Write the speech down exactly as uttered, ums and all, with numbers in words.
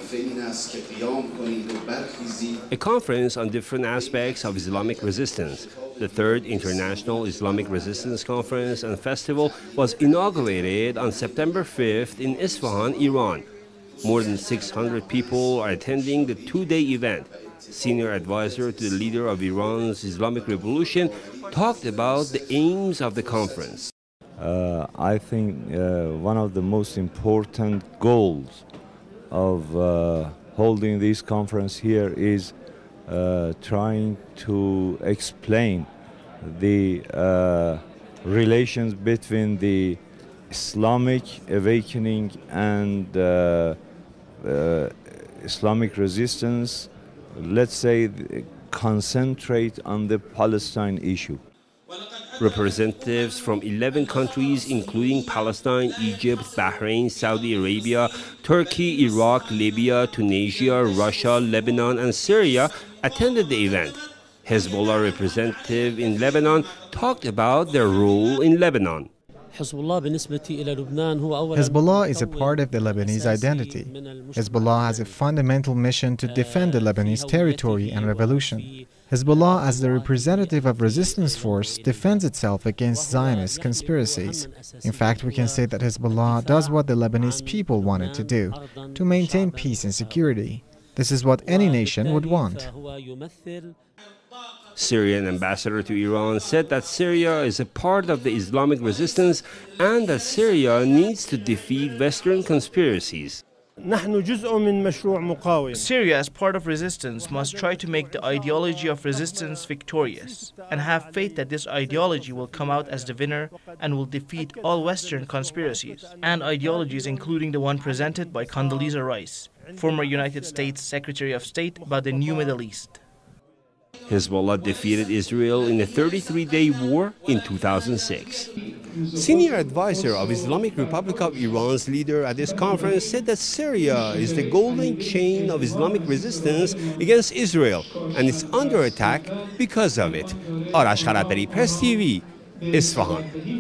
A conference on different aspects of Islamic resistance. The third International Islamic Resistance Conference and Festival was inaugurated on September fifth in Isfahan, Iran. More than six hundred people are attending the two-day event. Senior advisor to the leader of Iran's Islamic Revolution talked about the aims of the conference. Uh, I think uh, one of the most important goals of uh, holding this conference here is uh, trying to explain the uh, relations between the Islamic awakening and uh, uh, Islamic resistance, let's say, concentrate on the Palestine issue. Representatives from eleven countries, including Palestine, Egypt, Bahrain, Saudi Arabia, Turkey, Iraq, Libya, Tunisia, Russia, Lebanon, and Syria, attended the event. Hezbollah representative in Lebanon talked about their role in Lebanon. Hezbollah is a part of the Lebanese identity. Hezbollah has a fundamental mission to defend the Lebanese territory and revolution. Hezbollah, as the representative of resistance force, defends itself against Zionist conspiracies. In fact, we can say that Hezbollah does what the Lebanese people wanted to do, to maintain peace and security. This is what any nation would want. Syrian ambassador to Iran said that Syria is a part of the Islamic resistance and that Syria needs to defeat Western conspiracies. Syria, as part of resistance, must try to make the ideology of resistance victorious and have faith that this ideology will come out as the winner and will defeat all Western conspiracies and ideologies, including the one presented by Condoleezza Rice, former United States Secretary of State, about the new Middle East. Hezbollah defeated Israel in a thirty-three day war in two thousand six. Senior advisor of Islamic Republic of Iran's leader at this conference said that Syria is the golden chain of Islamic resistance against Israel and it's under attack because of it. Arash Kharadari, Press T V, Isfahan.